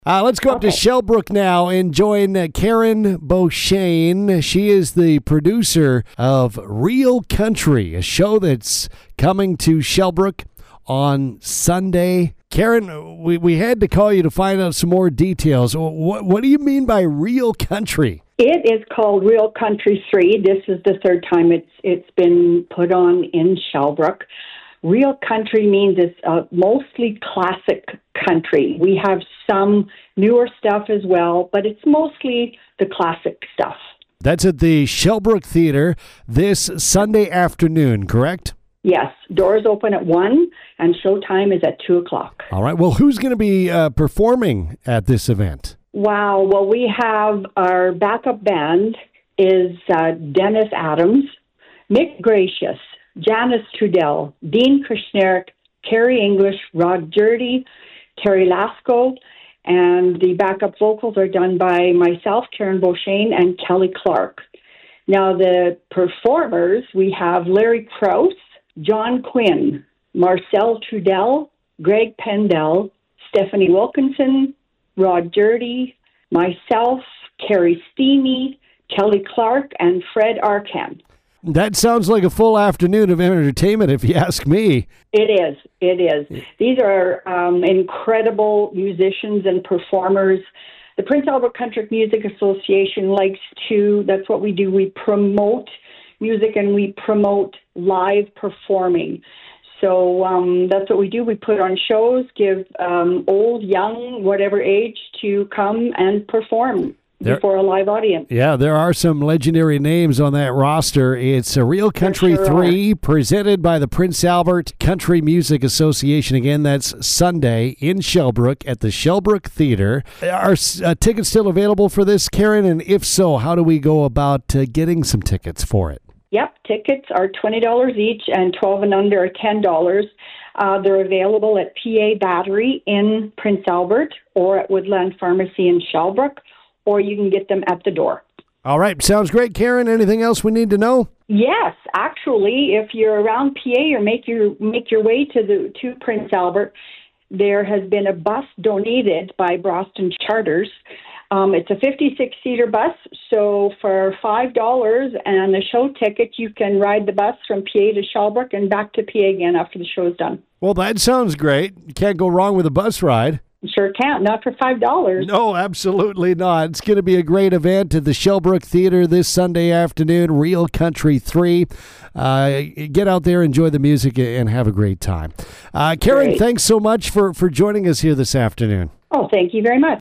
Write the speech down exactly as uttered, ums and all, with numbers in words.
Uh, let's go up Okay. to Shellbrook now and join uh, Karen Beauchesne. She is the producer of Real Country, a show that's coming to Shellbrook on Sunday. Karen, we, we had to call you to find out some more details. What, what do you mean by Real Country? It is called Real Country three. This is the third time it's it's been put on in Shellbrook. Real country means it's uh, mostly classic country. We have some newer stuff as well, but it's mostly the classic stuff. That's at the Shellbrook Theater this Sunday afternoon, correct? Yes, doors open at one, and showtime is at two o'clock. All right. Well, who's going to be uh, performing at this event? Wow. Well, we have our backup band is uh, Dennis Adams, Mick Gracious, Janice Trudell, Dean Krishnarik, Carrie English, Rod Jurdy, Terry Lasco, and the backup vocals are done by myself, Karen Beauchesne, and Kelly Clark. Now, the performers, we have Larry Krause, John Quinn, Marcel Trudell, Greg Pendell, Stephanie Wilkinson, Rod Jurdy, myself, Carrie Steamy, Kelly Clark, and Fred Arkan. That sounds like a full afternoon of entertainment, if you ask me. It is. It is. These are um, incredible musicians and performers. The Prince Albert Country Music Association likes to, that's what we do, we promote music and we promote live performing. So um, that's what we do. We put on shows, give um, old, young, whatever age to come and perform There- before a live audience. Yeah, there are some legendary names on that roster. It's a Real Country sure three, presented by the Prince Albert Country Music Association. Again, that's Sunday in Shellbrook at the Shellbrook Theater. Are uh, tickets still available for this, Karen? And if so, how do we go about uh, getting some tickets for it? Yep, tickets are twenty dollars each, and twelve and under are ten dollars. Uh, they're available at P A Battery in Prince Albert or at Woodland Pharmacy in Shellbrook, or you can get them at the door. All right, sounds great, Karen. Anything else we need to know? Yes, actually, if you're around P A or make your make your way to the to Prince Albert, there has been a bus donated by Boston Charters. Um, it's a fifty-six seater bus, so for five dollars and a show ticket, you can ride the bus from P A to Shellbrook and back to P A again after the show is done. Well, that sounds great. You can't go wrong with a bus ride. Sure can't, not for five dollars. No, absolutely not. It's going to be a great event at the Shellbrook Theater this Sunday afternoon, Real Country three. Uh, get out there, enjoy the music, and have a great time. Uh, Karen, Great. thanks so much for, for joining us here this afternoon. Oh, thank you very much.